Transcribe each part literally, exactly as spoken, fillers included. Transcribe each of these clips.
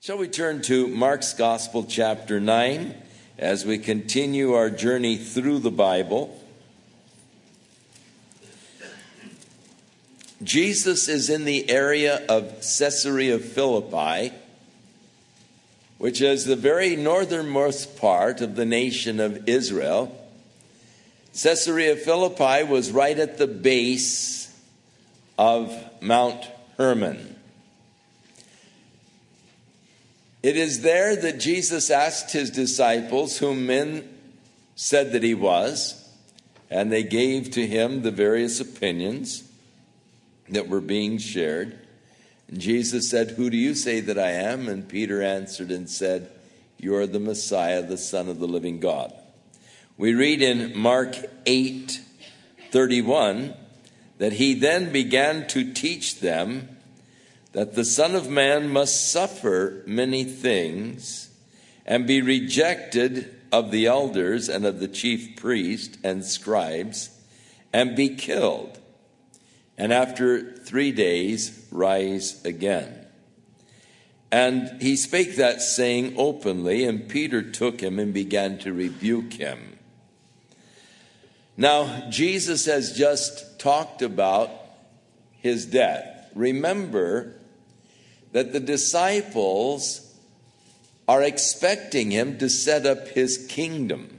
Shall we turn to Mark's Gospel, chapter nine, as we continue our journey through the Bible. Jesus is in the area of Caesarea Philippi, which is the very northernmost part of the nation of Israel. Caesarea Philippi was right at the base of Mount Hermon. It is there that Jesus asked his disciples whom men said that he was, and they gave to him the various opinions that were being shared. And Jesus said, "Who do you say that I am?" And Peter answered and said, "You are the Messiah, the Son of the living God." We read in Mark eight thirty-one that he then began to teach them that the Son of Man must suffer many things and be rejected of the elders and of the chief priests and scribes and be killed, and after three days rise again. And he spake that saying openly, and Peter took him and began to rebuke him. Now, Jesus has just talked about his death. Remember that the disciples are expecting him to set up his kingdom.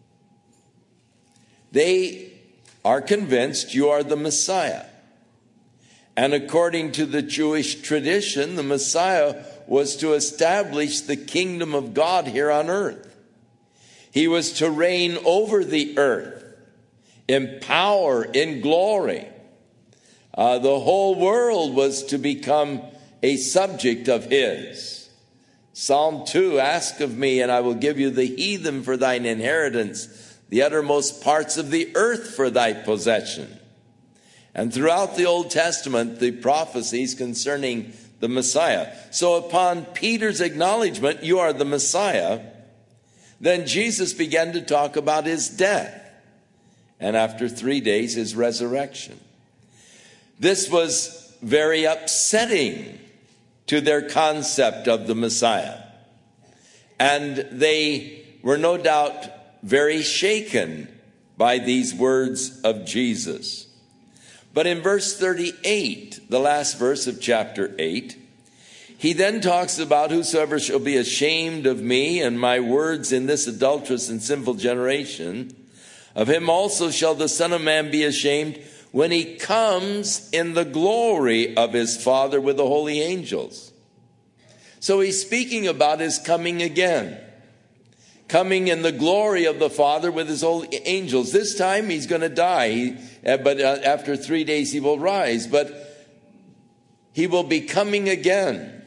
They are convinced you are the Messiah. And according to the Jewish tradition, the Messiah was to establish the kingdom of God here on earth. He was to reign over the earth in power, in glory. Uh, the whole world was to become a subject of his. Psalm two, "Ask of me, and I will give you the heathen for thine inheritance, the uttermost parts of the earth for thy possession." And throughout the Old Testament, the prophecies concerning the Messiah. So upon Peter's acknowledgement, "You are the Messiah," then Jesus began to talk about his death. And after three days, his resurrection. This was very upsetting to their concept of the Messiah. And they were no doubt very shaken by these words of Jesus. But in verse thirty-eight, the last verse of chapter eight, he then talks about whosoever shall be ashamed of me and my words in this adulterous and sinful generation, of him also shall the Son of Man be ashamed when he comes in the glory of his Father with the holy angels. So he's speaking about his coming again. Coming in the glory of the Father with his holy angels. This time he's going to die, he, but uh, after three days he will rise. But he will be coming again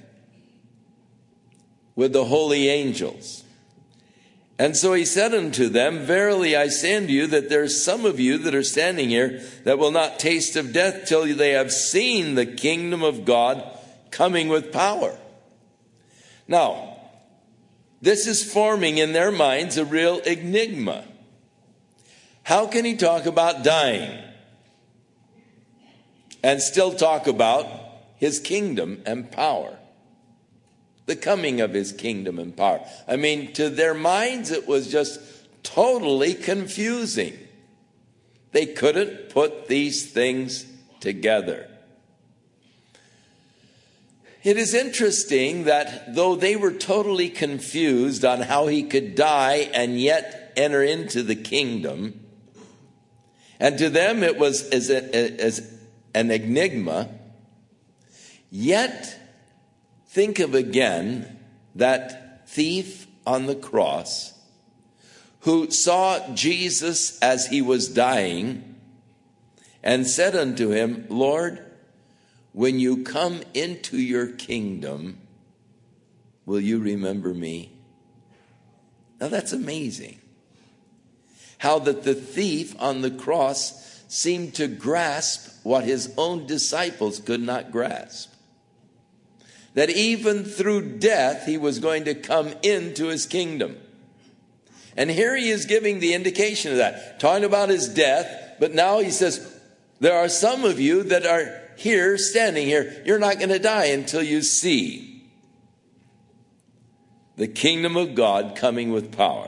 with the holy angels. And so he said unto them, "Verily I say unto you that there are some of you that are standing here that will not taste of death till they have seen the kingdom of God coming with power." Now, this is forming in their minds a real enigma. How can he talk about dying and still talk about his kingdom and power? The coming of his kingdom and power. I mean, to their minds, it was just totally confusing. They couldn't put these things together. It is interesting that though they were totally confused on how he could die and yet enter into the kingdom, and to them it was as, a, as an enigma, yet think of again that thief on the cross who saw Jesus as he was dying and said unto him, "Lord, when you come into your kingdom, will you remember me?" Now that's amazing. How that the thief on the cross seemed to grasp what his own disciples could not grasp. That even through death, he was going to come into his kingdom. And here he is giving the indication of that, talking about his death, but now he says, there are some of you that are here, standing here, you're not going to die until you see the kingdom of God coming with power.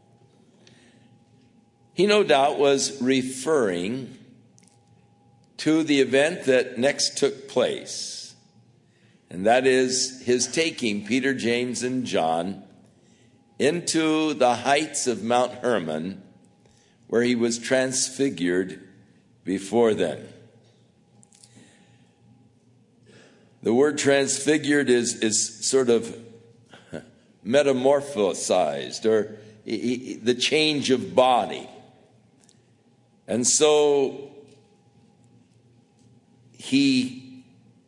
He no doubt was referring to the event that next took place, and that is his taking Peter, James, and John into the heights of Mount Hermon, where he was transfigured before them. The word transfigured is, is sort of metamorphosized, or the change of body. And so he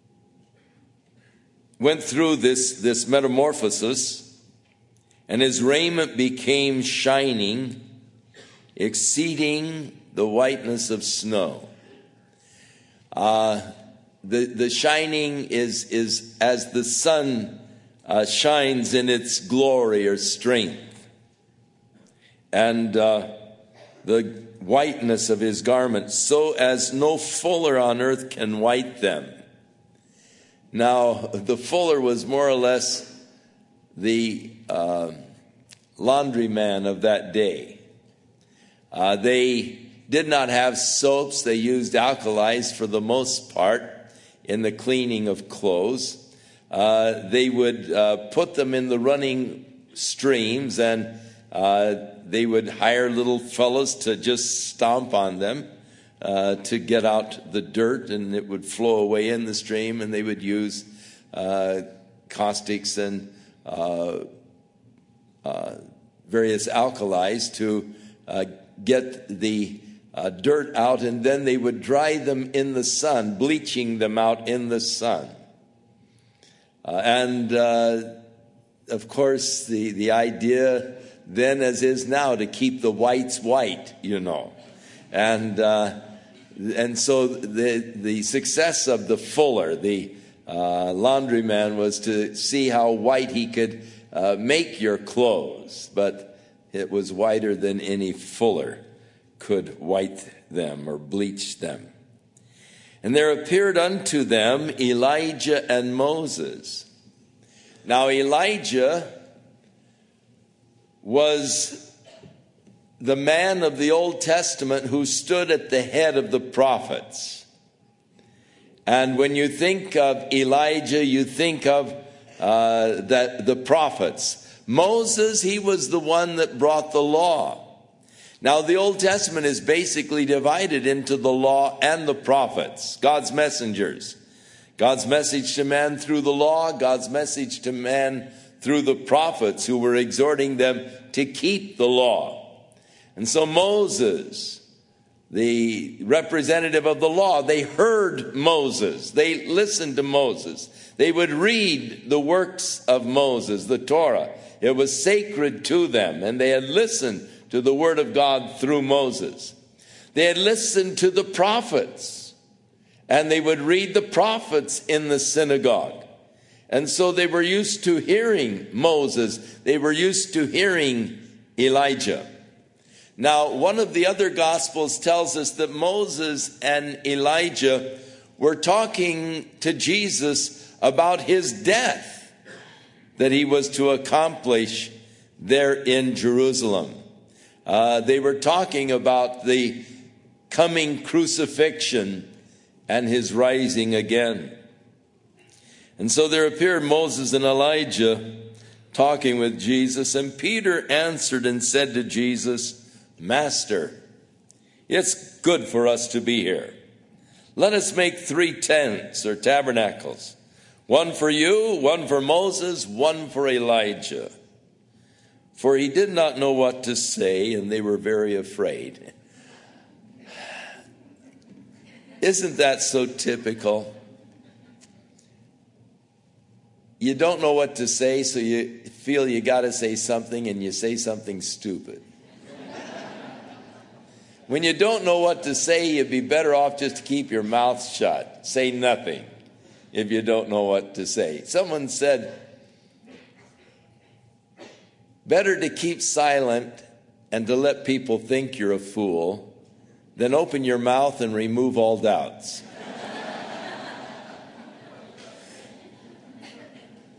went through this, this metamorphosis, and his raiment became shining, exceeding the whiteness of snow. Uh, the, the shining is, is as the sun uh, shines in its glory or strength. And uh, the whiteness of his garments, so as no fuller on earth can white them. Now, the fuller was more or less the uh, laundryman of that day. Uh, they did not have soaps. They used alkalis for the most part in the cleaning of clothes. Uh, they would uh, put them in the running streams, and uh, they would hire little fellows to just stomp on them uh, to get out the dirt, and it would flow away in the stream, and they would use uh, caustics and uh, uh, various alkalis to uh, get the uh, dirt out, and then they would dry them in the sun, bleaching them out in the sun. Uh, and uh, of course, the, the idea then, as is now, to keep the whites white, you know. And uh, and so the the success of the fuller, the uh, laundryman, was to see how white he could uh, make your clothes. But it was whiter than any fuller could white them or bleach them. And there appeared unto them Elijah and Moses. Now Elijah was the man of the Old Testament who stood at the head of the prophets. And when you think of Elijah, you think of uh, that the prophets. Moses, he was the one that brought the law. Now, the Old Testament is basically divided into the law and the prophets, God's messengers. God's message to man through the law, God's message to man through the prophets who were exhorting them to keep the law. And so Moses, the representative of the law, they heard Moses. They listened to Moses. They would read the works of Moses, the Torah. It was sacred to them, and they had listened to the word of God through Moses. They had listened to the prophets, and they would read the prophets in the synagogue. And so they were used to hearing Moses. They were used to hearing Elijah. Now, one of the other Gospels tells us that Moses and Elijah were talking to Jesus about his death that he was to accomplish there in Jerusalem. Uh, they were talking about the coming crucifixion and his rising again. And so there appeared Moses and Elijah talking with Jesus, and Peter answered and said to Jesus, Master, it's good for us to be here. Let us make three tents or tabernacles, one for you, one for Moses, one for Elijah. For he did not know what to say, and they were very afraid. Isn't that so typical? You don't know what to say, so you feel you got to say something, and you say something stupid. When you don't know what to say, you'd be better off just to keep your mouth shut. Say nothing if you don't know what to say. Someone said, better to keep silent and to let people think you're a fool than open your mouth and remove all doubts.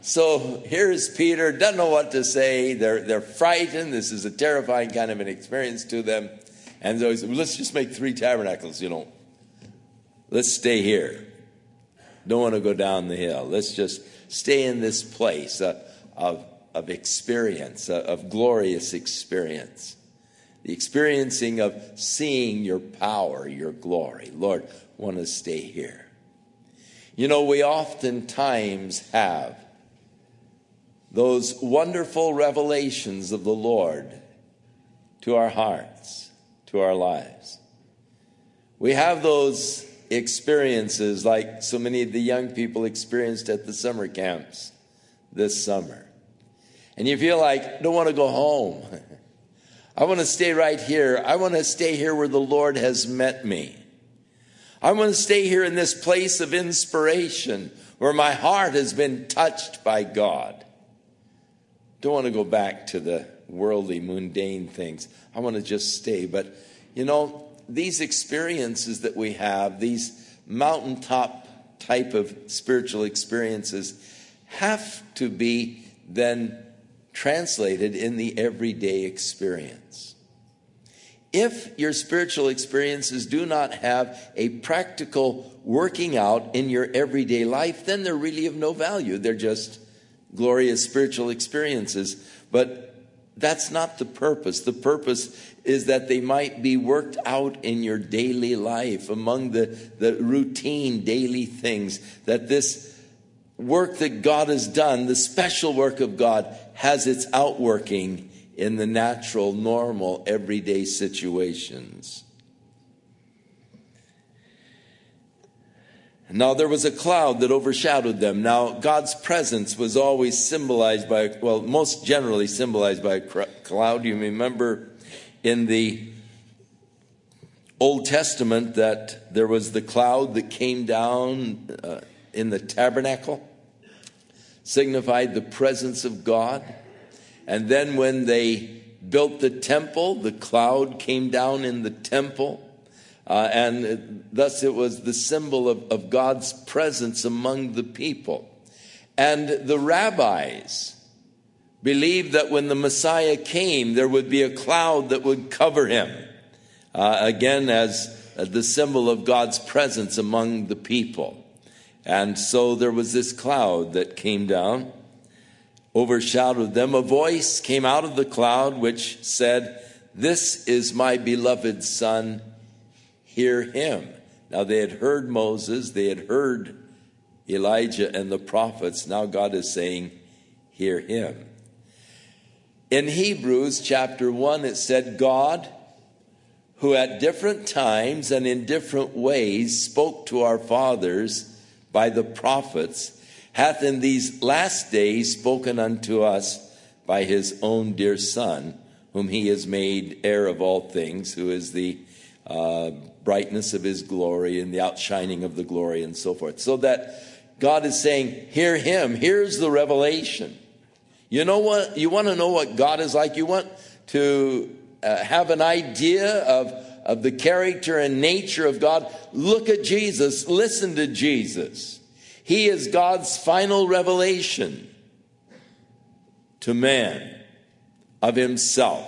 So here's Peter, doesn't know what to say. They're, they're frightened. This is a terrifying kind of an experience to them. And so he said, well, let's just make three tabernacles, you know. Let's stay here. Don't want to go down the hill. Let's just stay in this place uh, of, of experience, uh, of glorious experience. The experiencing of seeing your power, your glory. Lord, I want to stay here. You know, we oftentimes have those wonderful revelations of the Lord to our hearts, to our lives. We have those experiences like so many of the young people experienced at the summer camps this summer. And you feel like, I don't want to go home. I want to stay right here. I want to stay here where the Lord has met me. I want to stay here in this place of inspiration where my heart has been touched by God. Don't want to go back to the worldly, mundane things. I want to just stay. But, you know, these experiences that we have, these mountaintop type of spiritual experiences, have to be then translated in the everyday experience. If your spiritual experiences do not have a practical working out in your everyday life, then they're really of no value. They're just glorious spiritual experiences. But that's not the purpose. The purpose is that they might be worked out in your daily life, among the, the routine daily things, that this work that God has done, the special work of God, has its outworking in the natural, normal, everyday situations. Now there was a cloud that overshadowed them. Now God's presence was always symbolized by, well, most generally symbolized by a cloud. You remember in the Old Testament that there was the cloud that came down uh, in the tabernacle, signified the presence of God. And then when they built the temple, the cloud came down in the temple. Uh, and thus it was the symbol of, of God's presence among the people. And the rabbis believed that when the Messiah came, there would be a cloud that would cover him. Uh, again, as uh, the symbol of God's presence among the people. And so there was this cloud that came down, overshadowed them. A voice came out of the cloud which said, "This is my beloved Son, hear him." Now they had heard Moses, they had heard Elijah and the prophets. Now God is saying, hear him. In Hebrews chapter one, it said, God, who at different times and in different ways spoke to our fathers by the prophets, hath in these last days spoken unto us by his own dear Son, whom he has made heir of all things, who is the uh, brightness of his glory and the outshining of the glory and so forth. So that God is saying, hear him. Here's the revelation. You know what? You want to know what God is like? You want to uh, have an idea of, of the character and nature of God? Look at Jesus. Listen to Jesus. He is God's final revelation to man of himself.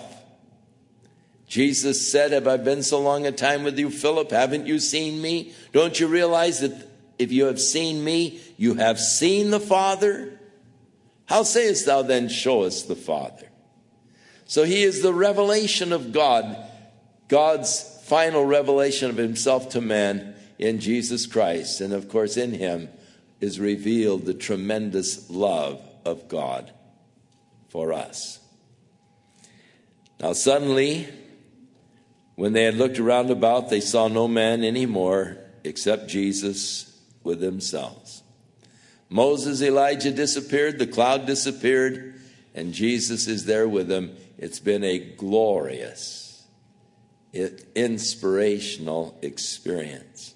Jesus said, have I been so long a time with you, Philip? Haven't you seen me? Don't you realize that if you have seen me, you have seen the Father? How sayest thou then, show us the Father? So he is the revelation of God, God's final revelation of himself to man in Jesus Christ. And of course in him is revealed the tremendous love of God for us. Now suddenly, when they had looked around about, they saw no man anymore except Jesus with themselves. Moses, Elijah disappeared, the cloud disappeared, and Jesus is there with them. It's been a glorious, inspirational experience.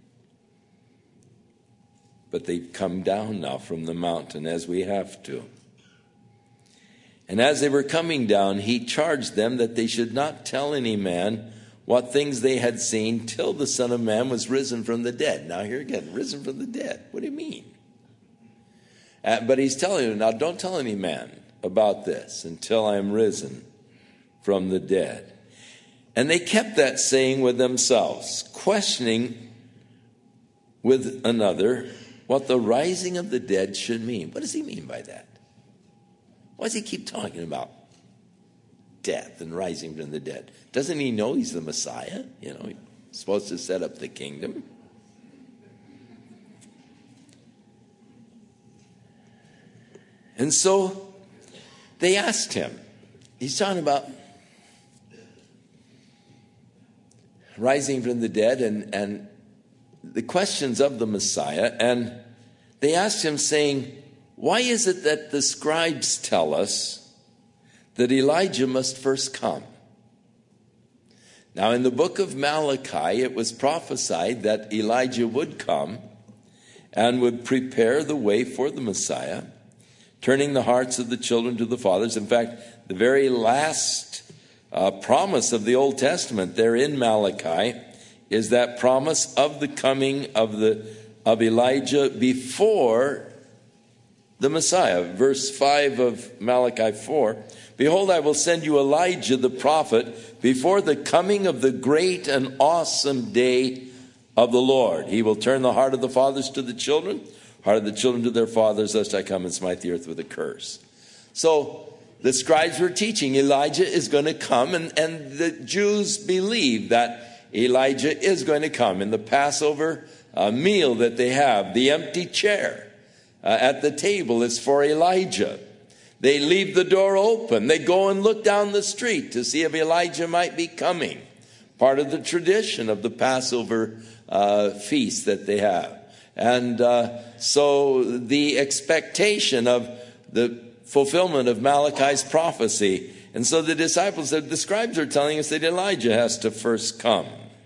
But they've come down now from the mountain, as we have to. And as they were coming down, he charged them that they should not tell any man what things they had seen till the Son of Man was risen from the dead. Now here again, risen from the dead. What do you mean? Uh, but he's telling them, now don't tell any man about this until I am risen from the dead. And they kept that saying with themselves, questioning with another what the rising of the dead should mean. What does he mean by that? Why does he keep talking about death and rising from the dead? Doesn't he know he's the Messiah? You know, he's supposed to set up the kingdom. And so they asked him. He's talking about rising from the dead and, and the questions of the Messiah. And they asked him, saying, why is it that the scribes tell us that Elijah must first come? Now, in the book of Malachi, it was prophesied that Elijah would come and would prepare the way for the Messiah, turning the hearts of the children to the fathers. In fact, the very last uh, promise of the Old Testament there in Malachi is that promise of the coming of the of Elijah before the Messiah. Verse five of Malachi four, behold, I will send you Elijah the prophet before the coming of the great and awesome day of the Lord. He will turn the heart of the fathers to the children, heart of the children to their fathers, lest I come and smite the earth with a curse. So the scribes were teaching Elijah is going to come, and, and the Jews believe that Elijah is going to come. In the Passover uh, meal that they have, the empty chair uh, at the table is for Elijah. They leave the door open. They go and look down the street to see if Elijah might be coming. Part of the tradition of the Passover uh, feast that they have. And uh, so the expectation of the fulfillment of Malachi's prophecy. And so the disciples, the scribes are telling us that Elijah has to first come.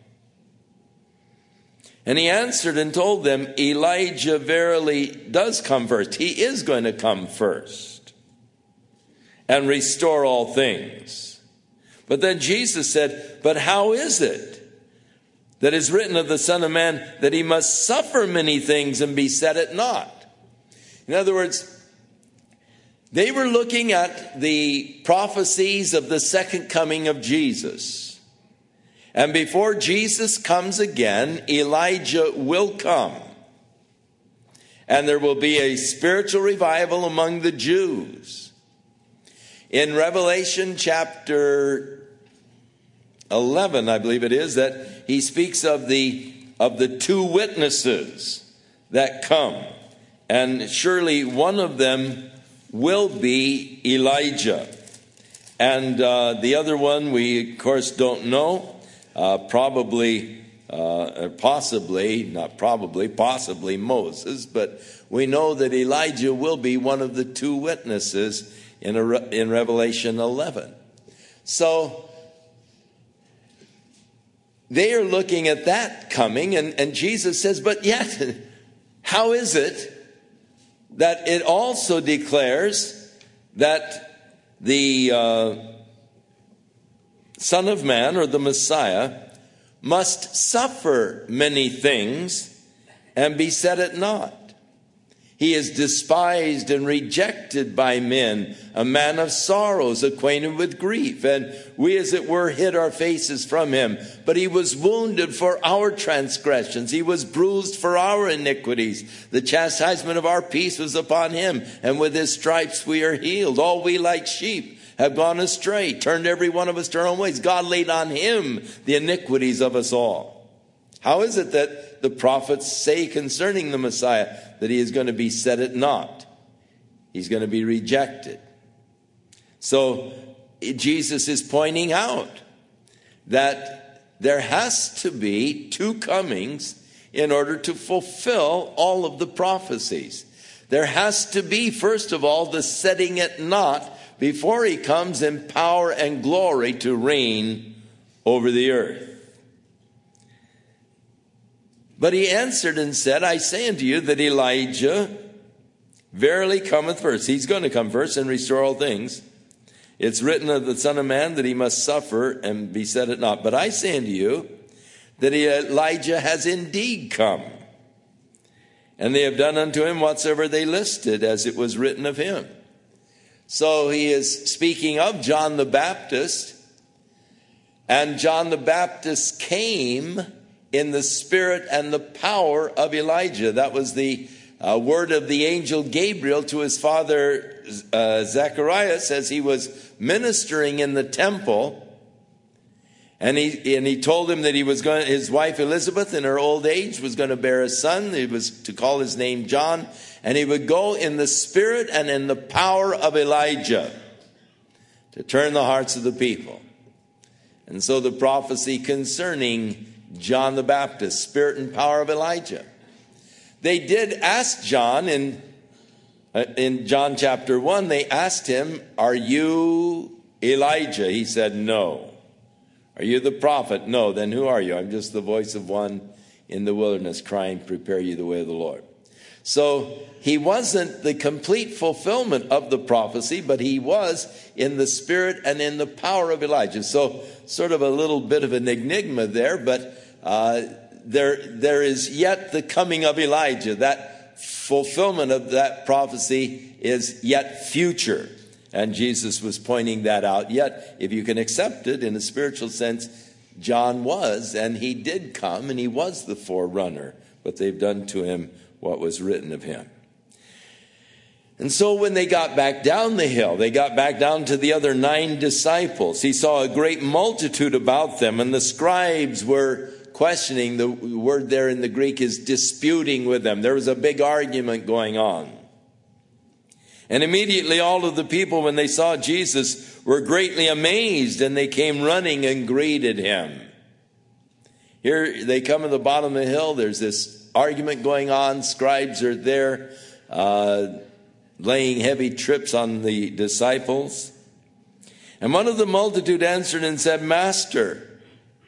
And he answered and told them, Elijah verily does come first. He is going to come first and restore all things. But then Jesus said, but how is it that is written of the Son of Man that he must suffer many things and be set at naught? In other words, they were looking at the prophecies of the second coming of Jesus. And before Jesus comes again, Elijah will come. And there will be a spiritual revival among the Jews. In Revelation chapter eleven, I believe it is, that he speaks of the of the two witnesses that come. And surely one of them will be Elijah. And uh, the other one we, of course, don't know. Uh, probably, uh, possibly, not probably, possibly Moses. But we know that Elijah will be one of the two witnesses in, a, in Revelation eleven. So they are looking at that coming, and, and Jesus says, but yet, how is it that it also declares that the uh, Son of Man, or the Messiah, must suffer many things and be set at naught? He is despised and rejected by men, a man of sorrows, acquainted with grief. And we, as it were, hid our faces from him. But he was wounded for our transgressions. He was bruised for our iniquities. The chastisement of our peace was upon him, and with his stripes we are healed. All we like sheep have gone astray, turned every one of us to our own ways. God laid on him the iniquities of us all. How is it that the prophets say concerning the Messiah that he is going to be set at naught? He's going to be rejected. So Jesus is pointing out that there has to be two comings in order to fulfill all of the prophecies. There has to be, first of all, the setting at naught before he comes in power and glory to reign over the earth. But he answered and said, I say unto you that Elijah verily cometh first. He's going to come first and restore all things. It's written of the Son of Man that he must suffer and be set at naught. But I say unto you that Elijah has indeed come and they have done unto him whatsoever they listed, as it was written of him. So he is speaking of John the Baptist, and John the Baptist came in the spirit and the power of Elijah. That was the uh, word of the angel Gabriel to his father uh, Zacharias as he was ministering in the temple. And he and he told him that he was going, his wife Elizabeth in her old age was going to bear a son. He was to call his name John, and he would go in the spirit and in the power of Elijah to turn the hearts of the people. And so the prophecy concerning John the Baptist, spirit and power of Elijah. They did ask John in uh, in John chapter one, they asked him, "Are you Elijah?" He said, "No." "Are you the prophet?" "No." "Then who are you?" "I'm just the voice of one in the wilderness crying, prepare you the way of the Lord." So he wasn't the complete fulfillment of the prophecy, but he was in the spirit and in the power of Elijah. So sort of a little bit of an enigma there, but uh, there there is yet the coming of Elijah. That fulfillment of that prophecy is yet future. And Jesus was pointing that out. Yet, if you can accept it in a spiritual sense, John was, and he did come, and he was the forerunner. But they've done to him what was written of him. And so when they got back down the hill, they got back down to the other nine disciples. He saw a great multitude about them, and the scribes were questioning. The word there in the Greek is disputing with them. There was a big argument going on. And immediately all of the people, when they saw Jesus, were greatly amazed, and they came running and greeted him. Here they come to the bottom of the hill. There's this argument going on. Scribes are there, uh, laying heavy trips on the disciples. And one of the multitude answered and said, "Master,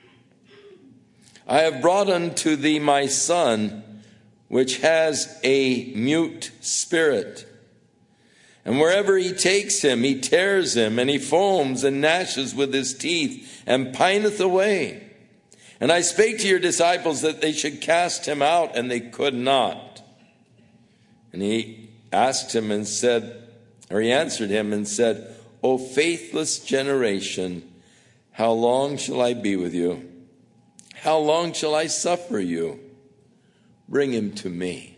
I have brought unto thee my son, which has a mute spirit. And wherever he takes him, he tears him, and he foams and gnashes with his teeth, and pineth away. And I spake to your disciples that they should cast him out, and they could not." And he asked him and said, or he answered him and said, "O faithless generation, how long shall I be with you? How long shall I suffer you? Bring him to me."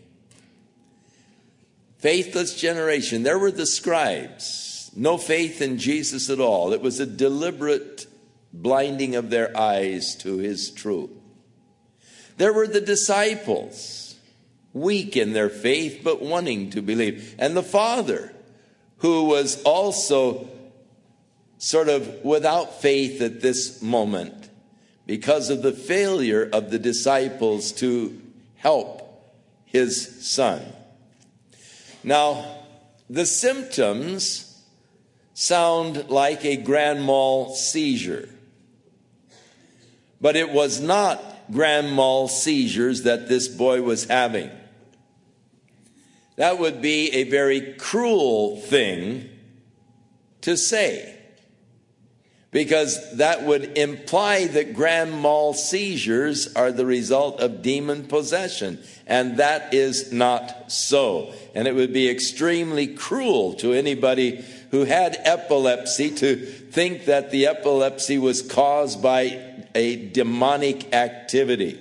Faithless generation. There were the scribes. No faith in Jesus at all. It was a deliberate blinding of their eyes to his truth. There were the disciples, weak in their faith, but wanting to believe. And the Father, who was also sort of without faith at this moment because of the failure of the disciples to help his son. Now, the symptoms sound like a grand mal seizure. But it was not grand mal seizures that this boy was having. That would be a very cruel thing to say, because that would imply that grand mal seizures are the result of demon possession, and that is not so. And it would be extremely cruel to anybody who had epilepsy to think that the epilepsy was caused by a demonic activity.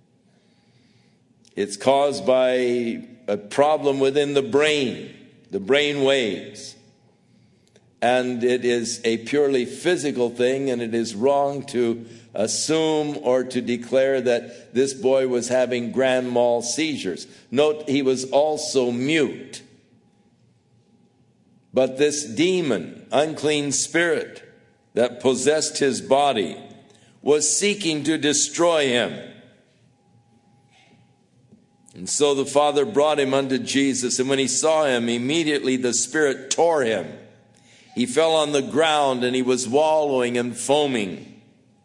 It's caused by a problem within the brain, the brain waves. And it is a purely physical thing, and it is wrong to assume or to declare that this boy was having grand mal seizures. Note, he was also mute. But this demon, unclean spirit that possessed his body, was seeking to destroy him. And so the Father brought him unto Jesus, and when he saw him, immediately the spirit tore him. He fell on the ground, and he was wallowing and foaming.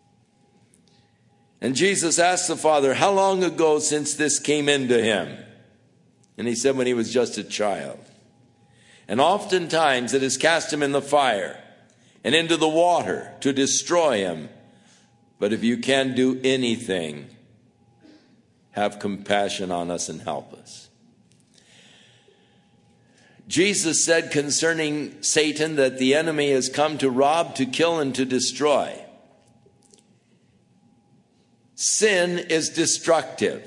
And Jesus asked the Father, "How long ago since this came into him?" And he said, "When he was just a child. And oftentimes it has cast him in the fire and into the water to destroy him. But if you can do anything, have compassion on us and help us." Jesus said concerning Satan that the enemy has come to rob, to kill, and to destroy. Sin is destructive.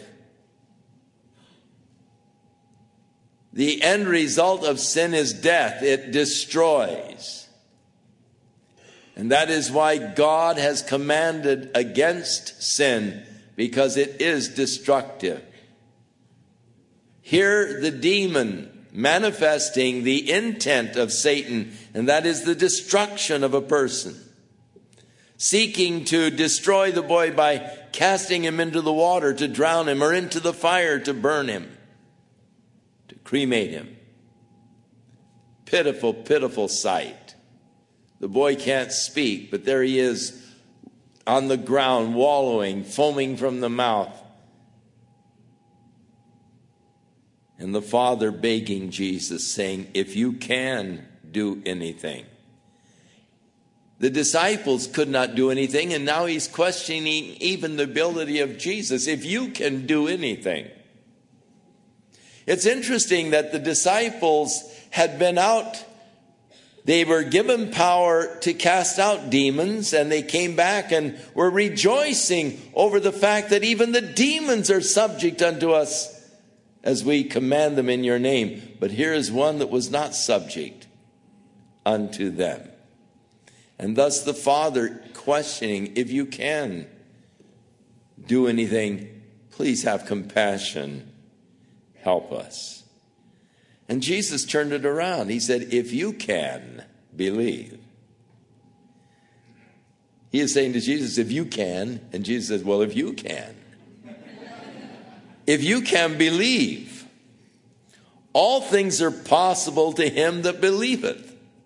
The end result of sin is death. It destroys. And that is why God has commanded against sin, because it is destructive. Here, the demon manifesting the intent of Satan, and that is the destruction of a person, seeking to destroy the boy by casting him into the water to drown him, or into the fire to burn him, to cremate him. Pitiful, pitiful sight. The boy can't speak, but there he is on the ground, wallowing, foaming from the mouth. And the father begging Jesus, saying, if you can do anything. The disciples could not do anything, and now he's questioning even the ability of Jesus. If you can do anything. It's interesting that the disciples had been out. They were given power to cast out demons, and they came back and were rejoicing over the fact that even the demons are subject unto us as we command them in your name. But here is one that was not subject unto them. And thus the Father questioning, if you can do anything, please have compassion. Help us. And Jesus turned it around. He said, if you can believe. He is saying to Jesus, if you can. And Jesus says, well, if you can. If you can believe, all things are possible to him that believeth.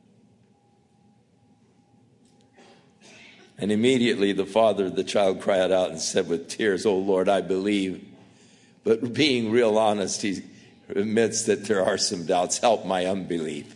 And immediately the father of the child cried out and said with tears, oh Lord, I believe. But being real honest, he admits that there are some doubts. Help my unbelief.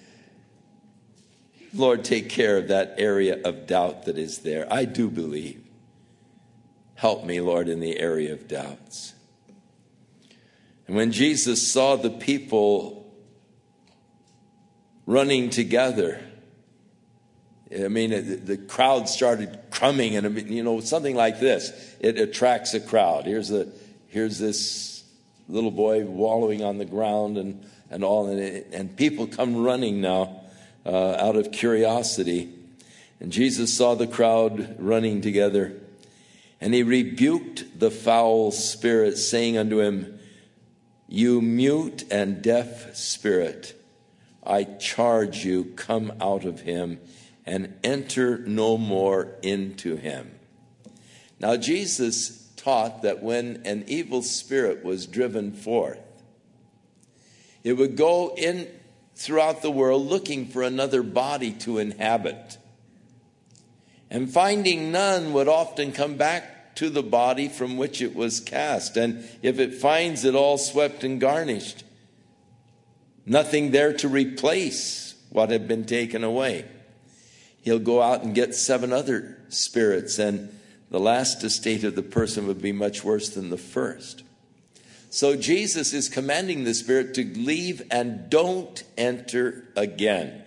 Lord, take care of that area of doubt that is there. I do believe. Help me, Lord, in the area of doubts. And when Jesus saw the people running together, I mean, the crowd started crumbing, and you know, something like this, it attracts a crowd. Here's a, here's this little boy wallowing on the ground, and and all, and, it, and people come running now uh, out of curiosity. And Jesus saw the crowd running together, and he rebuked the foul spirit, saying unto him, you mute and deaf spirit, I charge you, come out of him, and enter no more into him. Now Jesus taught that when an evil spirit was driven forth, it would go in throughout the world looking for another body to inhabit. And finding none, would often come back to the body from which it was cast. And if it finds it all swept and garnished, nothing there to replace what had been taken away, he'll go out and get seven other spirits, and the last estate of the person would be much worse than the first. So Jesus is commanding the spirit to leave and don't enter again.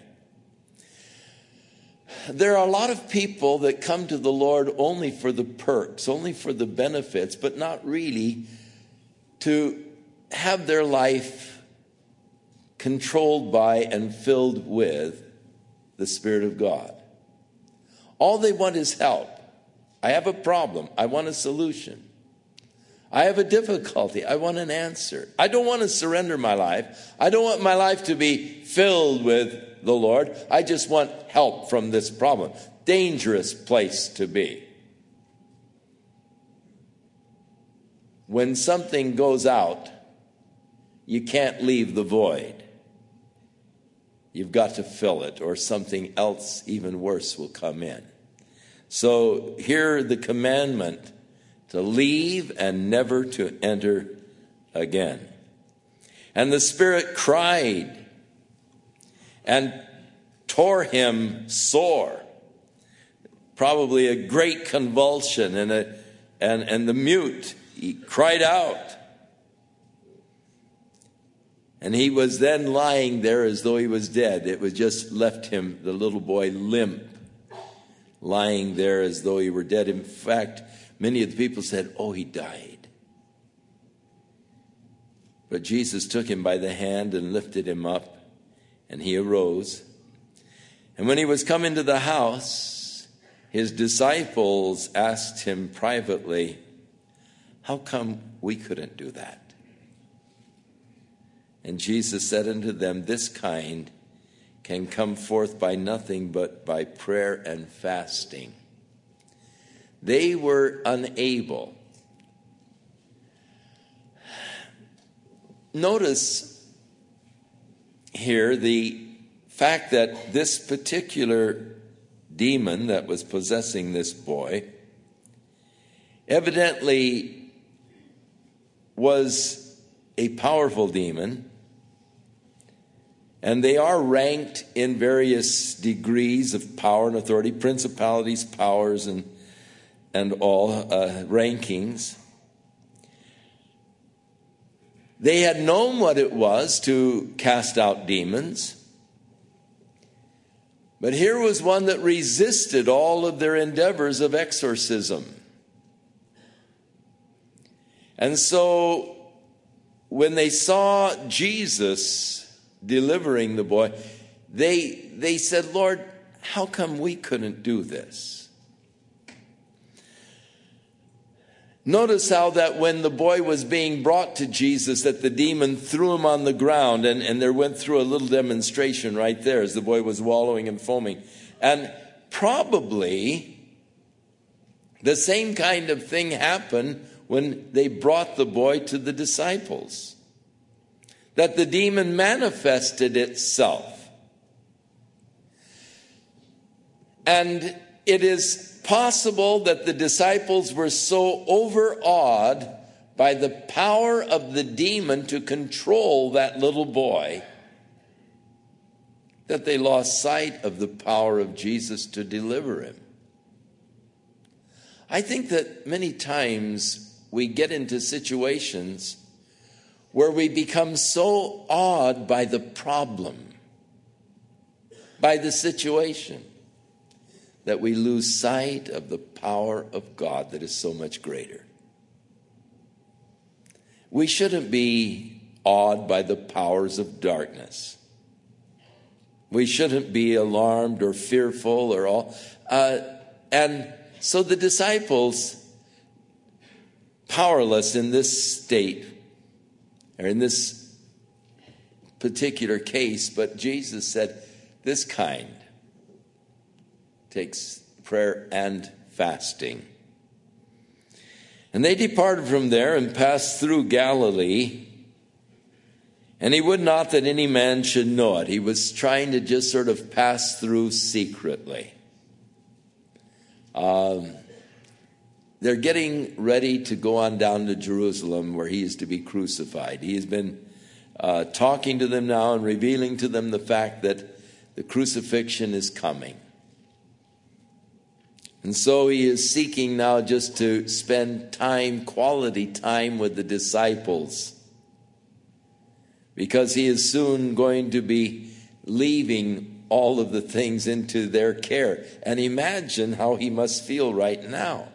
There are a lot of people that come to the Lord only for the perks, only for the benefits, but not really to have their life controlled by and filled with the Spirit of God. All they want is help. I have a problem. I want a solution. I have a difficulty. I want an answer. I don't want to surrender my life. I don't want my life to be filled with the Lord. I just want help from this problem. Dangerous place to be. When something goes out, you can't leave the void. You've got to fill it, or something else even worse will come in. So here the commandment to leave and never to enter again. And the spirit cried and tore him sore. Probably a great convulsion, and a, and and the mute, he cried out. And he was then lying there as though he was dead. It was just left him, the little boy, limp, lying there as though he were dead. In fact, many of the people said, oh, he died. But Jesus took him by the hand and lifted him up, and he arose. And when he was come into the house, his disciples asked him privately, how come we couldn't do that? And Jesus said unto them, this kind can come forth by nothing but by prayer and fasting. They were unable. Notice here the fact that this particular demon that was possessing this boy evidently was a powerful demon. And they are ranked in various degrees of power and authority, principalities, powers, and, and all uh, rankings. They had known what it was to cast out demons. But here was one that resisted all of their endeavors of exorcism. And so when they saw Jesus delivering the boy, they they said, Lord, how come we couldn't do this? Notice how that when the boy was being brought to Jesus, that the demon threw him on the ground, and, and there went through a little demonstration right there as the boy was wallowing and foaming. And probably the same kind of thing happened when they brought the boy to the disciples. That the demon manifested itself. And it is possible that the disciples were so overawed by the power of the demon to control that little boy that they lost sight of the power of Jesus to deliver him. I think that many times we get into situations where we become so awed by the problem, by the situation, that we lose sight of the power of God that is so much greater. We shouldn't be awed by the powers of darkness. We shouldn't be alarmed or fearful or all. Uh, and so the disciples, powerless in this state, or in this particular case, but Jesus said, this kind takes prayer and fasting. And they departed from there and passed through Galilee. And he would not that any man should know it. He was trying to just sort of pass through secretly. Um, they're getting ready to go on down to Jerusalem where he is to be crucified. He has been uh, talking to them now and revealing to them the fact that the crucifixion is coming. And so he is seeking now just to spend time, quality time with the disciples, because he is soon going to be leaving all of the things into their care. And imagine how he must feel right now.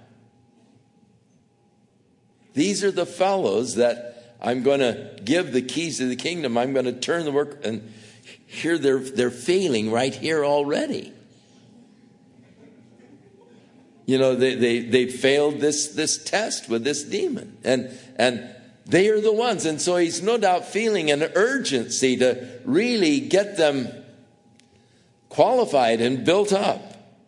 These are the fellows that I'm going to give the keys to the kingdom. I'm going to turn the work, and here they're, they're failing right here already. You know, they, they, they failed this, this test with this demon. And, and they are the ones. And so he's no doubt feeling an urgency to really get them qualified and built up.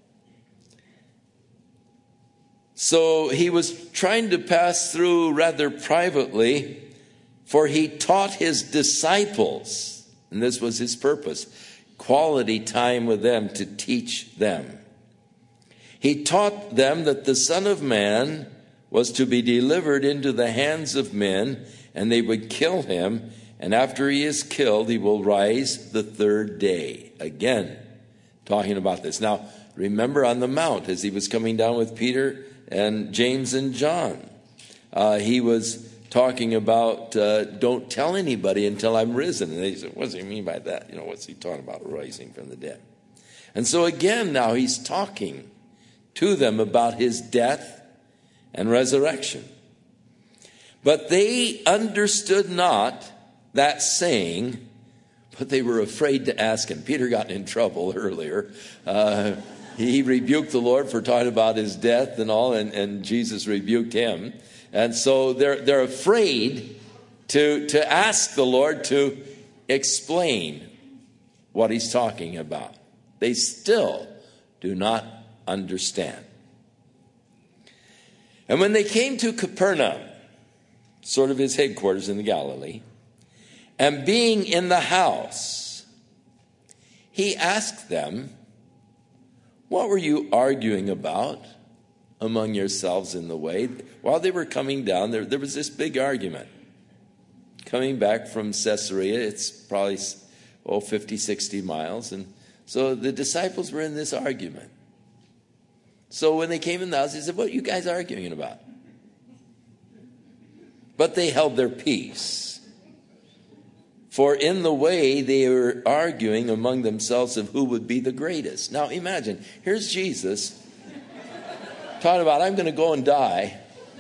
So he was trying to pass through rather privately, for he taught his disciples, and this was his purpose, quality time with them to teach them. He taught them that the Son of Man was to be delivered into the hands of men, and they would kill him, and after he is killed, he will rise the third day. Again, talking about this. Now, remember on the mount, as he was coming down with Peter and James and John, uh, he was talking about uh, don't tell anybody until I'm risen. And they said, what does he mean by that? You know, what's he talking about, rising from the dead? And so again, now he's talking to them about his death and resurrection. But they understood not that saying, but they were afraid to ask him. Peter got in trouble earlier. Uh, he rebuked the Lord for talking about his death and all, and, and Jesus rebuked him. And so they're they're afraid to to ask the Lord to explain what he's talking about. They still do not understand. And when they came to Capernaum, sort of his headquarters in the Galilee, and being in the house, he asked them, what were you arguing about among yourselves in the way? While they were coming down, there, there was this big argument. Coming back from Caesarea, it's probably, oh, fifty, sixty miles. And so the disciples were in this argument. So when they came in the house, he said, what are you guys arguing about? But they held their peace. For in the way they were arguing among themselves of who would be the greatest. Now imagine, here's Jesus talking about, I'm going to go and die.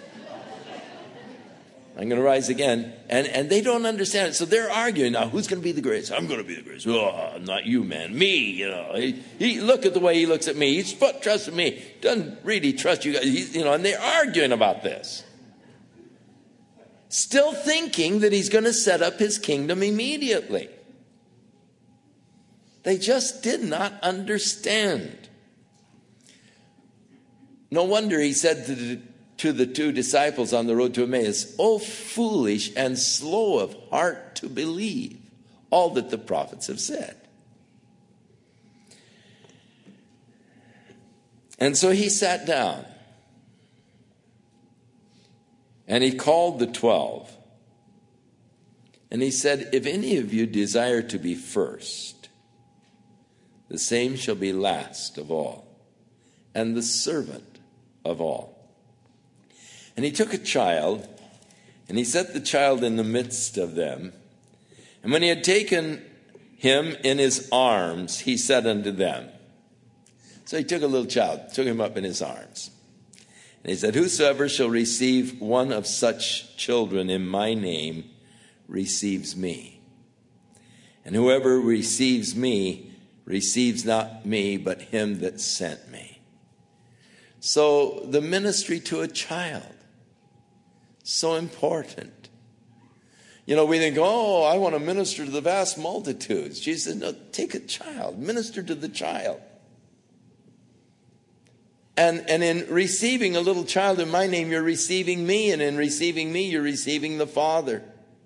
I'm going to rise again. And, and they don't understand it. So they're arguing now, who's going to be the greatest? I'm going to be the greatest. Oh, not you, man. Me, you know. He, he, look at the way he looks at me. He's trusting me. Doesn't really trust you guys. He, you know, and they're arguing about this. Still thinking that he's going to set up his kingdom immediately. They just did not understand. No wonder he said to the, to the two disciples on the road to Emmaus, "O foolish and slow of heart to believe all that the prophets have said." And so he sat down. And he called the twelve. And he said, if any of you desire to be first, the same shall be last of all, and the servant of all. And he took a child, and he set the child in the midst of them. And when he had taken him in his arms, he said unto them. So he took a little child, took him up in his arms. And he said, whosoever shall receive one of such children in my name receives me. And whoever receives me receives not me, but him that sent me. So the ministry to a child, so important. You know, we think, oh, I want to minister to the vast multitudes. Jesus said, no, take a child, minister to the child. And, and in receiving a little child in my name, you're receiving me. And in receiving me, you're receiving the Father.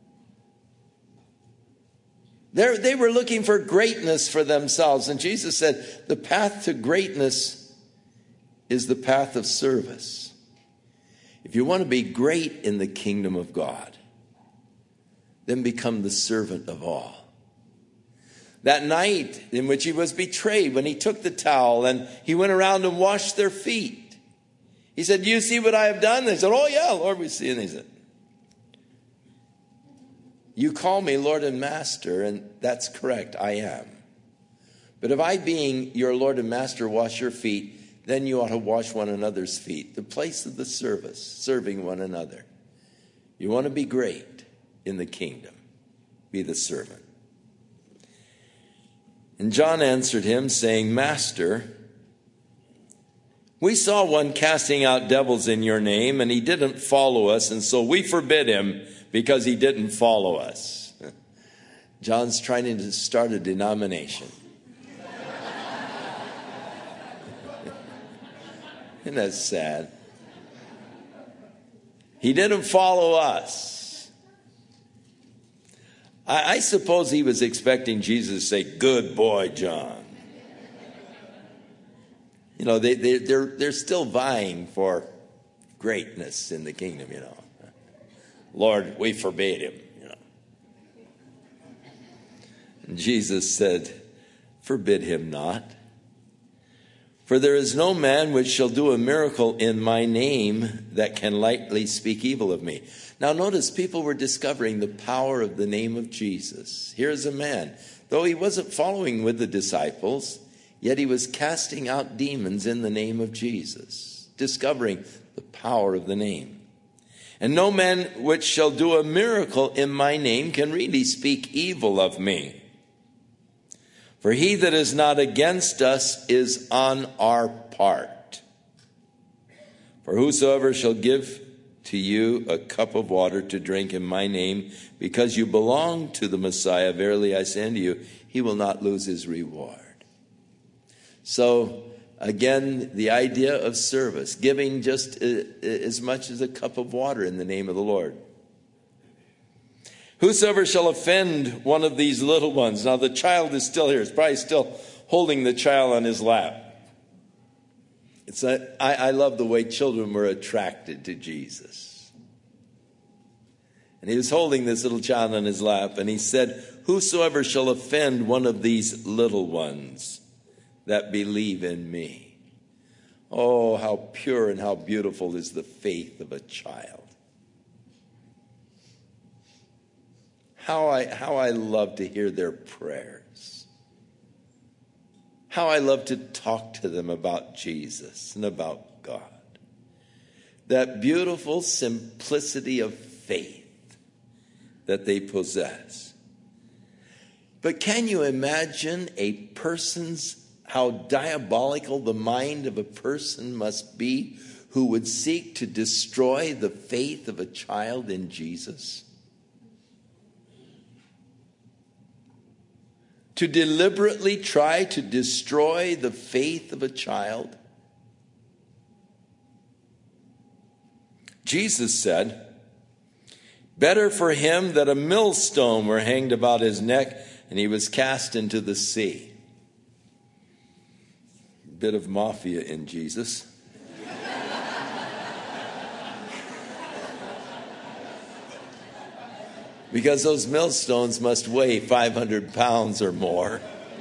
They're, they were looking for greatness for themselves. And Jesus said, the path to greatness is the path of service. If you want to be great in the kingdom of God, then become the servant of all. That night in which he was betrayed, when he took the towel and he went around and washed their feet. He said, do you see what I have done? They said, oh yeah, Lord, we see. And he said, you call me Lord and Master, and that's correct, I am. But if I, being your Lord and Master, wash your feet, then you ought to wash one another's feet. The place of the service, serving one another. You want to be great in the kingdom, be the servant. And John answered him, saying, Master, we saw one casting out devils in your name, and he didn't follow us, and so we forbid him because he didn't follow us. John's trying to start a denomination. Isn't that sad? He didn't follow us. I, I suppose he was expecting Jesus to say, good boy, John. You know, they, they, they're, they're still vying for greatness in the kingdom, you know. Lord, we forbade him, you know. And Jesus said, forbid him not. For there is no man which shall do a miracle in my name that can lightly speak evil of me. Now notice, people were discovering the power of the name of Jesus. Here's a man, though he wasn't following with the disciples, yet he was casting out demons in the name of Jesus, discovering the power of the name. And no man which shall do a miracle in my name can really speak evil of me. For he that is not against us is on our part. For whosoever shall give to you a cup of water to drink in my name, because you belong to the Messiah, verily I say unto you, he will not lose his reward. So, again, the idea of service, giving just as much as a cup of water in the name of the Lord. Whosoever shall offend one of these little ones. Now the child is still here. He's probably still holding the child on his lap. It's a, I, I love the way children were attracted to Jesus. And he was holding this little child on his lap, and he said, whosoever shall offend one of these little ones that believe in me. Oh, how pure and how beautiful is the faith of a child. How I, how I love to hear their prayers. How I love to talk to them about Jesus and about God. That beautiful simplicity of faith that they possess. But can you imagine a person's, how diabolical the mind of a person must be who would seek to destroy the faith of a child in Jesus? To deliberately try to destroy the faith of a child? Jesus said, better for him that a millstone were hanged about his neck and he was cast into the sea. Bit of mafia in Jesus. Because those millstones must weigh five hundred pounds or more.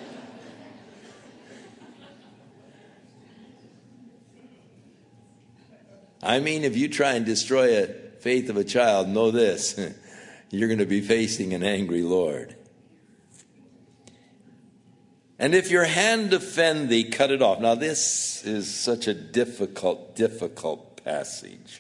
I mean, if you try and destroy a faith of a child, know this, you're going to be facing an angry Lord. And if your hand offend thee, cut it off. Now this is such a difficult, difficult passage.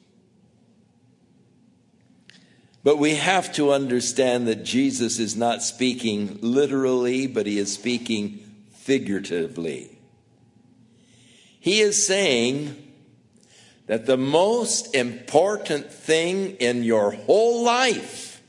But we have to understand that Jesus is not speaking literally, but he is speaking figuratively. He is saying that the most important thing in your whole life,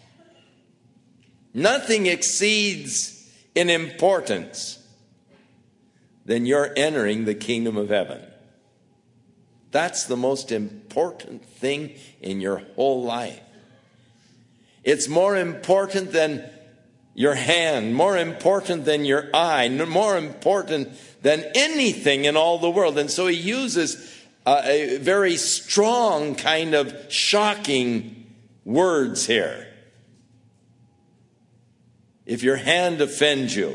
nothing exceeds in importance than you're entering the kingdom of heaven. That's the most important thing in your whole life. It's more important than your hand, more important than your eye, more important than anything in all the world. And so he uses uh, a very strong kind of shocking words here. If your hand offends you,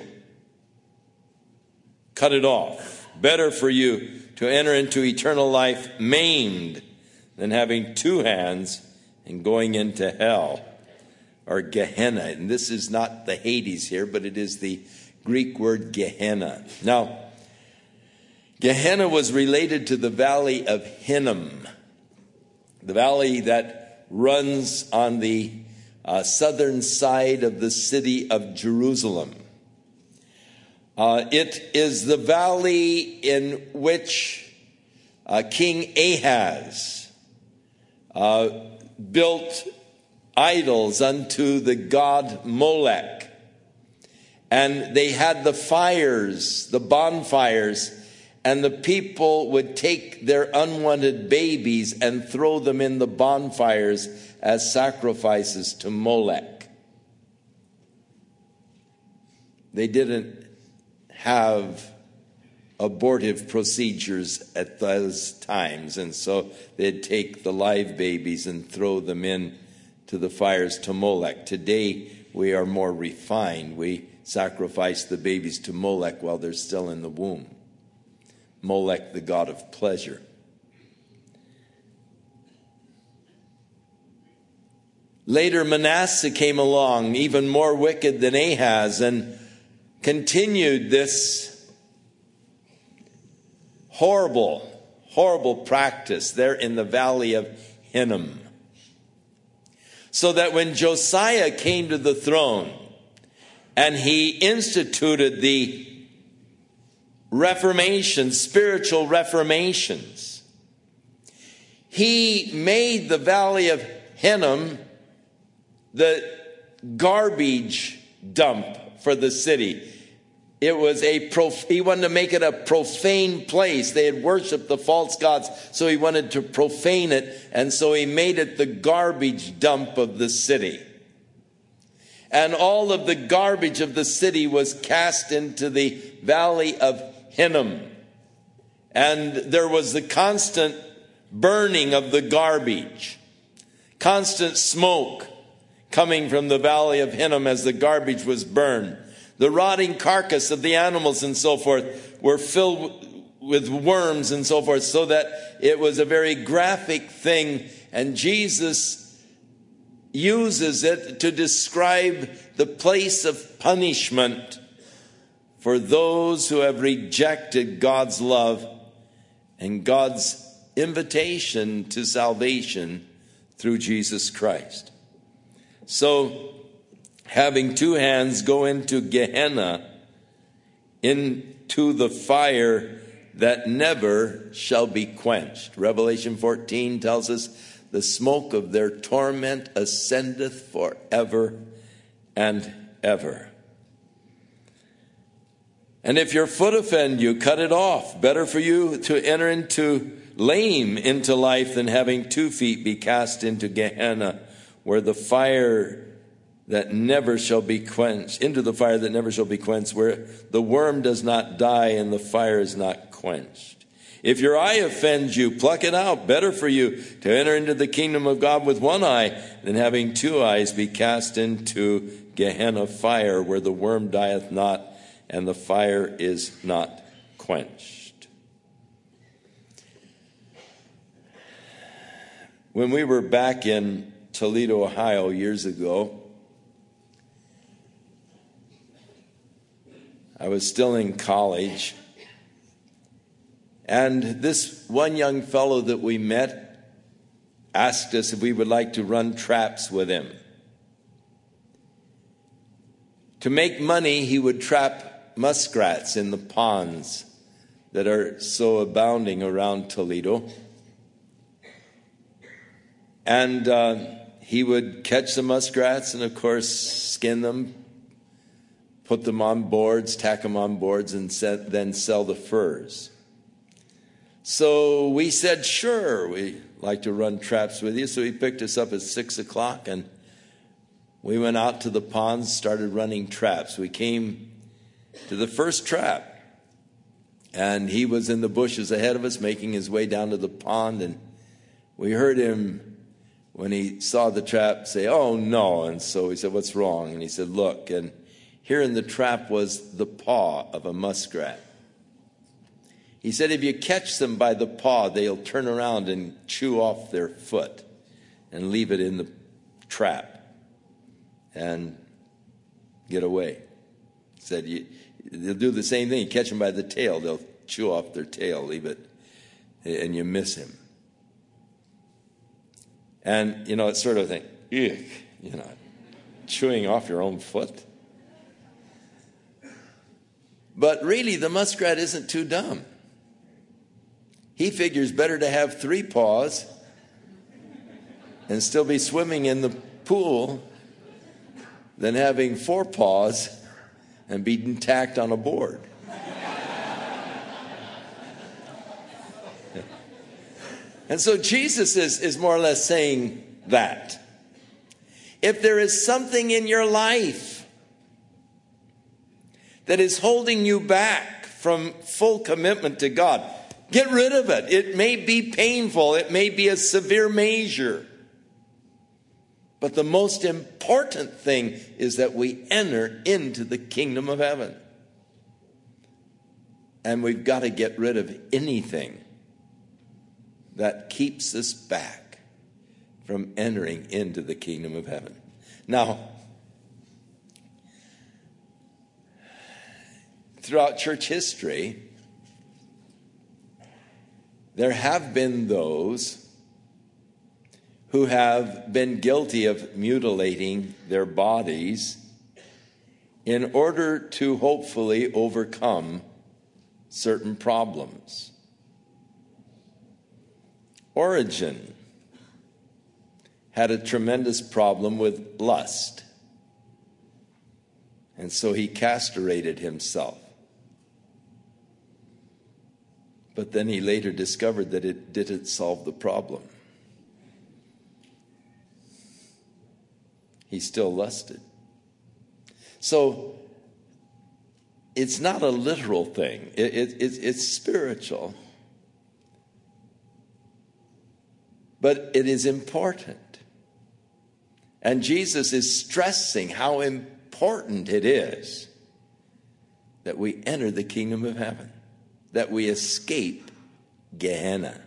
cut it off. Better for you to enter into eternal life maimed than having two hands and going into hell. Or Gehenna. And this is not the Hades here, but it is the Greek word Gehenna. Now, Gehenna was related to the valley of Hinnom, the valley that runs on the uh, southern side of the city of Jerusalem. Uh, it is the valley in which uh, King Ahaz uh, built idols unto the god Molech. And they had the fires, the bonfires, and the people would take their unwanted babies and throw them in the bonfires as sacrifices to Molech. They didn't have abortive procedures at those times, and so they'd take the live babies and throw them in to the fires to Molech. Today, we are more refined. We sacrifice the babies to Molech while they're still in the womb. Molech, the god of pleasure. Later, Manasseh came along, even more wicked than Ahaz, and continued this horrible, horrible practice there in the valley of Hinnom. So that when Josiah came to the throne and he instituted the Reformation, spiritual reformations, he made the valley of Hinnom the garbage dump for the city. It was a prof- he wanted to make it a profane place. They had worshipped the false gods, so he wanted to profane it, and so he made it the garbage dump of the city. And all of the garbage of the city was cast into the valley of Hinnom. And there was the constant burning of the garbage, constant smoke coming from the valley of Hinnom as the garbage was burned. The rotting carcass of the animals and so forth were filled with worms and so forth, so that it was a very graphic thing. And Jesus uses it to describe the place of punishment for those who have rejected God's love and God's invitation to salvation through Jesus Christ. So, having two hands, go into Gehenna, into the fire that never shall be quenched. Revelation fourteen tells us, the smoke of their torment ascendeth forever and ever. And if your foot offend you, cut it off. Better for you to enter into lame into life than having two feet be cast into Gehenna, where the fire that never shall be quenched, into the fire that never shall be quenched, where the worm does not die and the fire is not quenched. If your eye offends you, pluck it out. Better for you to enter into the kingdom of God with one eye than having two eyes be cast into Gehenna fire, where the worm dieth not and the fire is not quenched. When we were back in Toledo, Ohio years ago, I was still in college, and this one young fellow that we met asked us if we would like to run traps with him. To make money, he would trap muskrats in the ponds that are so abounding around Toledo. And uh, he would catch the muskrats and, of course, skin them, put them on boards, tack them on boards, and set, then sell the furs. So we said, sure, we'd like to run traps with you. So he picked us up at six o'clock, and we went out to the ponds, started running traps. We came to the first trap, and he was in the bushes ahead of us, making his way down to the pond, and we heard him, when he saw the trap, say, oh, no. And so we said, what's wrong? And he said, look. And here in the trap was the paw of a muskrat. He said, if you catch them by the paw, they'll turn around and chew off their foot and leave it in the trap and get away. He said, you, they'll do the same thing. You catch them by the tail, they'll chew off their tail, leave it, and you miss him. And, you know, it's sort of thing, you know, chewing off your own foot. But really, the muskrat isn't too dumb. He figures better to have three paws and still be swimming in the pool than having four paws and be tacked on a board. And so Jesus is, is more or less saying that. If there is something in your life that is holding you back from full commitment to God, get rid of it. It may be painful. It may be a severe measure. But the most important thing is that we enter into the kingdom of heaven. And we've got to get rid of anything that keeps us back from entering into the kingdom of heaven. Now, throughout church history, there have been those who have been guilty of mutilating their bodies in order to hopefully overcome certain problems. Origen had a tremendous problem with lust, and so he castrated himself. But then he later discovered that it didn't solve the problem. He still lusted. So it's not a literal thing. It, it, it, it's spiritual. But it is important. And Jesus is stressing how important it is that we enter the kingdom of heaven, that we escape Gehenna.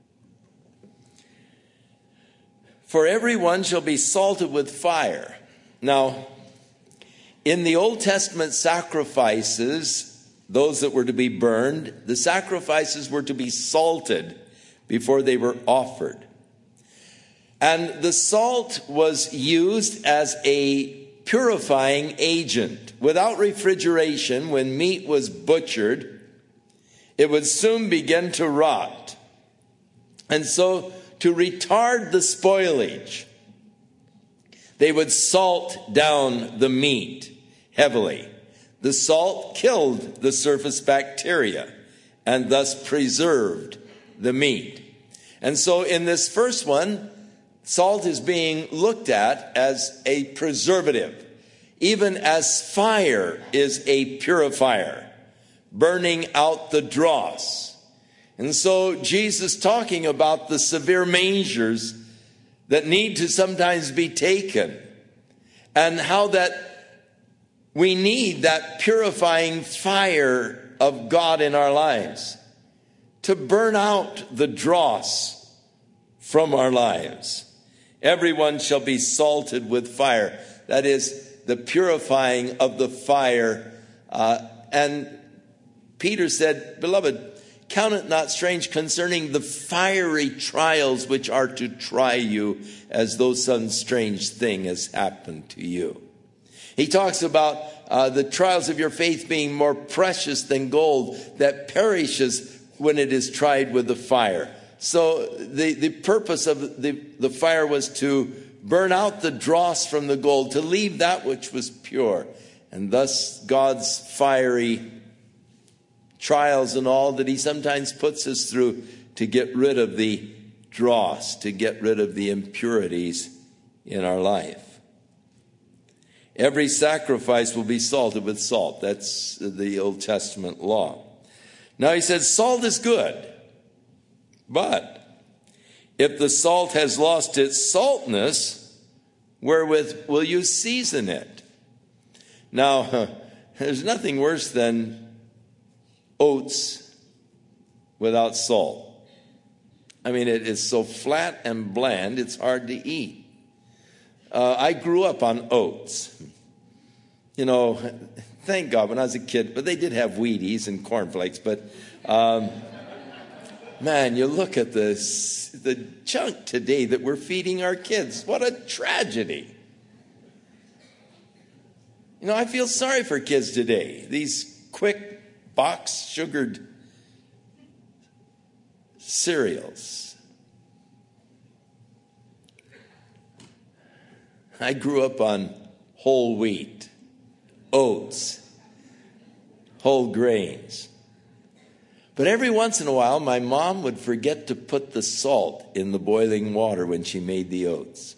For everyone shall be salted with fire. Now, in the Old Testament sacrifices, those that were to be burned, the sacrifices were to be salted before they were offered. And the salt was used as a purifying agent. Without refrigeration, when meat was butchered, it would soon begin to rot. And so, to retard the spoilage, they would salt down the meat heavily. The salt killed the surface bacteria and thus preserved the meat. And so in this first one, salt is being looked at as a preservative, even as fire is a purifier, burning out the dross. And so Jesus talking about the severe measures that need to sometimes be taken, and how that we need that purifying fire of God in our lives to burn out the dross from our lives. Everyone shall be salted with fire. That is the purifying of the fire. Uh, and Peter said, beloved, count it not strange concerning the fiery trials which are to try you, as though some strange thing has happened to you. He talks about uh, the trials of your faith being more precious than gold that perishes when it is tried with the fire. So the, the purpose of the, the fire was to burn out the dross from the gold, to leave that which was pure. And thus God's fiery trials and all that he sometimes puts us through to get rid of the dross, to get rid of the impurities in our life. Every sacrifice will be salted with salt. That's the Old Testament law. Now he says salt is good, but if the salt has lost its saltness, wherewith will you season it? Now, there's nothing worse than oats without salt. I mean, it is so flat and bland, it's hard to eat. Uh, I grew up on oats. You know, thank God when I was a kid, but they did have Wheaties and cornflakes, but um, man, you look at this, the junk today that we're feeding our kids. What a tragedy. You know, I feel sorry for kids today. These quick box sugared cereals. I grew up on whole wheat, oats, whole grains. But every once in a while, my mom would forget to put the salt in the boiling water when she made the oats.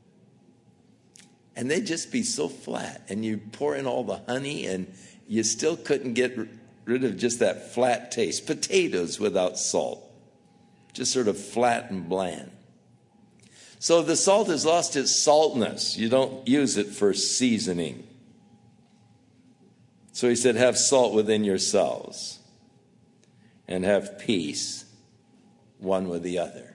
And they'd just be so flat. And you pour in all the honey, and you still couldn't get rid of just that flat taste. Potatoes without salt, just sort of flat and bland. So the salt has lost its saltness. You don't use it for seasoning. So he said, have salt within yourselves. and have peace one with the other.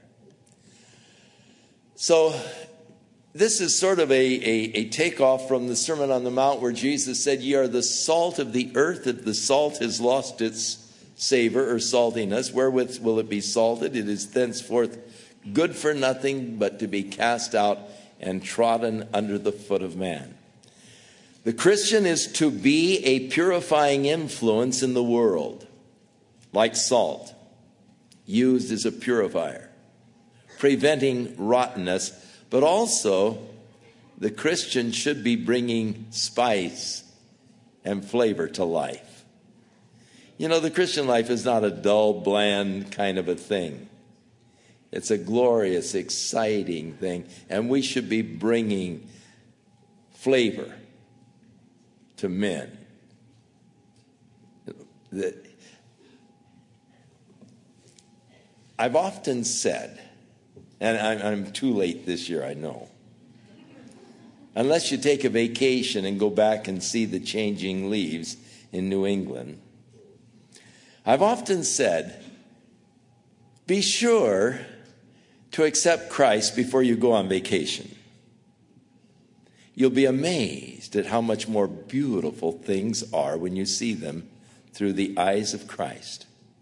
So this is sort of a, a, a takeoff from the Sermon on the Mount where Jesus said, "Ye are the salt of the earth. If the salt has lost its savor or saltiness, wherewith will it be salted? It is thenceforth good for nothing but to be cast out and trodden under the foot of man." The Christian is to be a purifying influence in the world, like salt, used as a purifier, preventing rottenness, but also the Christian should be bringing spice and flavor to life. You know, the Christian life is not a dull, bland kind of a thing. It's a glorious, exciting thing, and we should be bringing flavor to men. I've often said, and I'm too late this year, I know, unless you take a vacation and go back and see the changing leaves in New England, I've often said, be sure to accept Christ before you go on vacation. You'll be amazed at how much more beautiful things are when you see them through the eyes of Christ.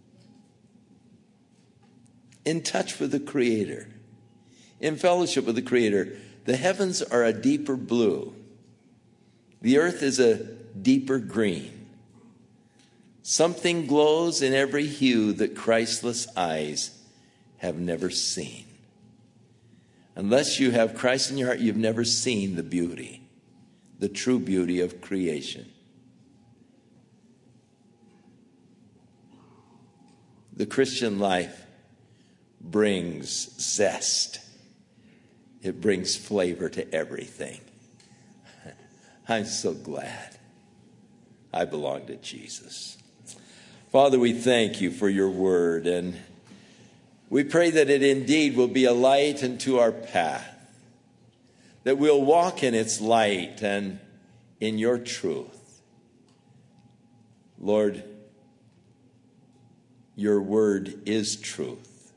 In touch with the Creator, in fellowship with the Creator, the heavens are a deeper blue. The earth is a deeper green. Something glows in every hue that Christless eyes have never seen. Unless you have Christ in your heart, you've never seen the beauty, the true beauty of creation. The Christian life brings zest. It brings flavor to everything. I'm so glad I belong to Jesus. Father, we thank you for your word, and we pray that it indeed will be a light unto our path, that we'll walk in its light and in your truth. Lord, your word is truth.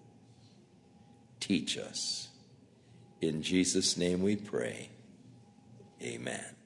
Teach us. In Jesus' name we pray. Amen.